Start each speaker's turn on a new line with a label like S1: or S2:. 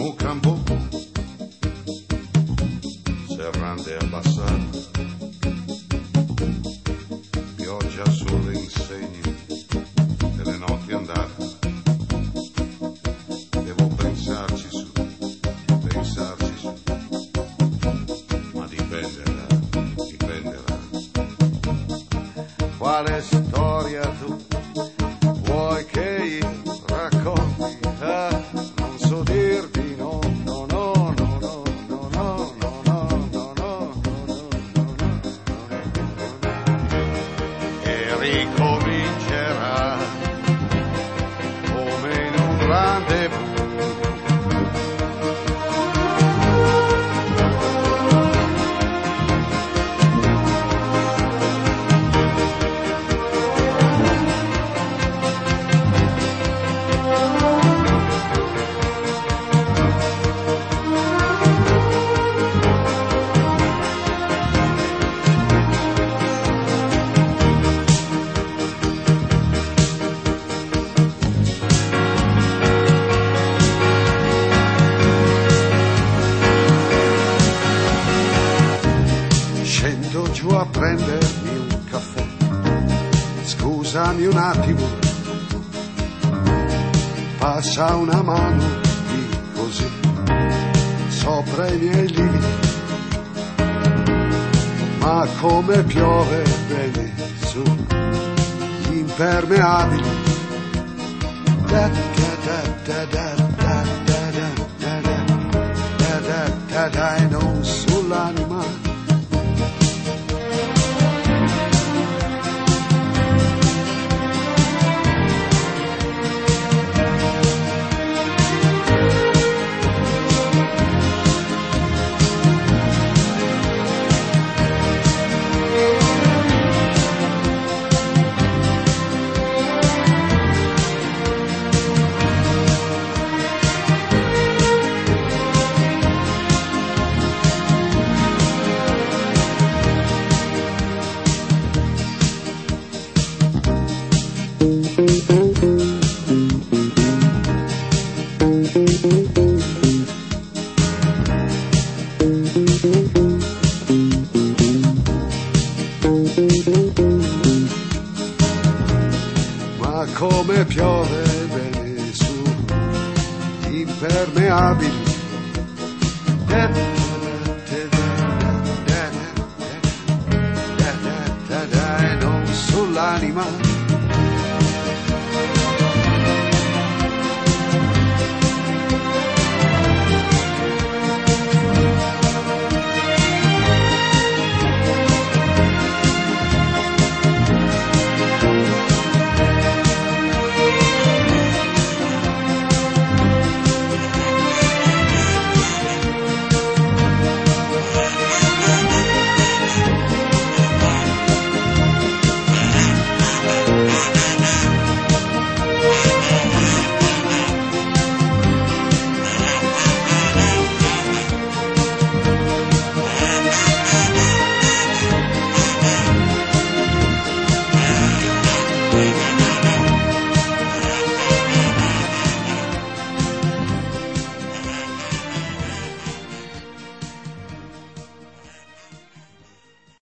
S1: Mucambo, serrande abbassate, pioggia sulle insegne delle notti andate. Devo pensarci su, ma dipenderà. Quale storia tu vuoi che io racconti? Non so dirti no. E ricomincerà come in un rendezvous. Scendo giù a prendermi un caffè, scusami un attimo, passa una mano di così sopra i miei lividi, ma come piove bene su gli impermeabili. Da da da da da da da da da da da da e non sull'anima. Ma come piove bene su gli impermeabili. E non sull'anima.